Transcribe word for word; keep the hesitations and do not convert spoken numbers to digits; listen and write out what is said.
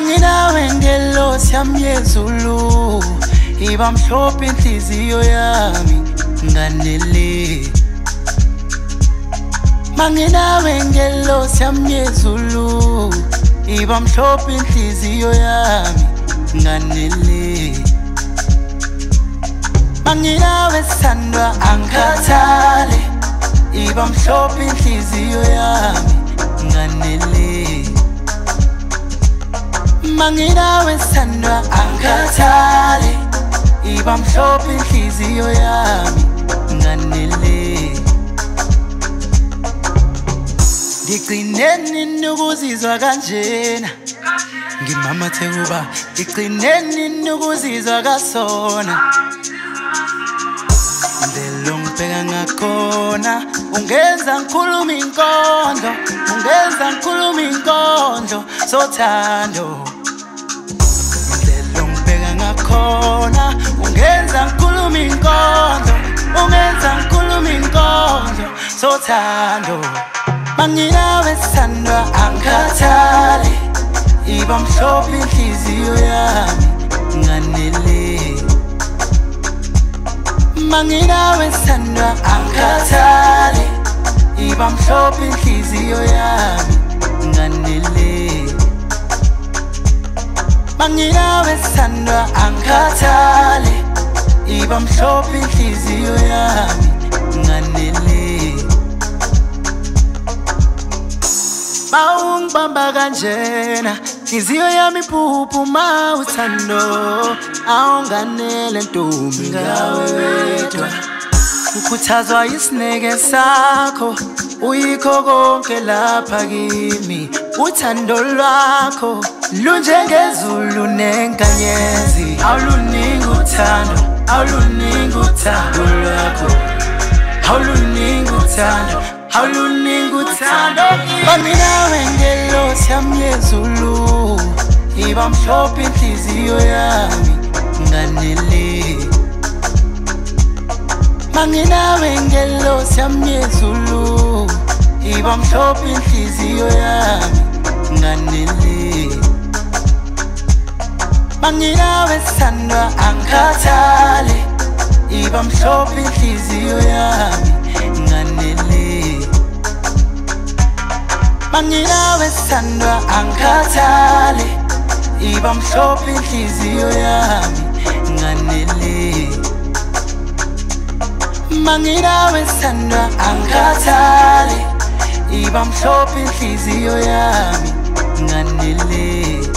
Manginawe ngelosi yami yezulu, iba mhlophe inhliziyo yami nganele. Manginawe ngelosi yami yezulu, iba mhlophe inhliziyo yami nganele. Manginawe sandwa angikhathale, iba mhlophe inhliziyo yami nganele. Manginawe sandwa angikhathale, iba mhlophe inhliziyo yami nganele. Ngiqineni nukuzizwa kanjena, ngimamathe kuba ngiqineni nukuzizwa kasona. Indlela ongibheka ngakhona ungenza ngikhulume inkondlo, ungenza ngikhulume inkondlo sothando. Indlela ongibheka ngakhona ungenza ngikhulume inkondlo, ungenza ngikhulume inkondlo sothando. Manginawe sandwa angikhathale, iba mhlophe inhliziyo yami nganele. Manginawe sandwa angikhathale, iba mhlophe inhliziyo yami nganele. Manginawe sandwa angikhathale, iba mhlophe inhliziyo yami nganele. Mawungibamba kanjena inhliziyo yami iphuphu mawuthando, awunganele ntombi ngawe wedwa. Ukhuthazwa isineke sakho, uyikho konke lapha kimi. Uthando lwakho lunjengezulu nenkanyezi, awuluningi uthando, awuluningi uthando lwakho, awuluningi uthando, awuluningi uthando. Manginawe ngelosi yami yezulu, iba mhlophe inhliziyo yami nganele. Manginawe ngelosi yami yezulu, iba mhlophe inhliziyo yami nganele. Manginawe sandwa angikhathale, iba mhlophe inhliziyo yami nganele. Manginawe sandwa angikhathale, iba mhlophe inhliziyo yami nganele. Manginawe sandwa angikhathale, iba mhlophe inhliziyo yami nganele.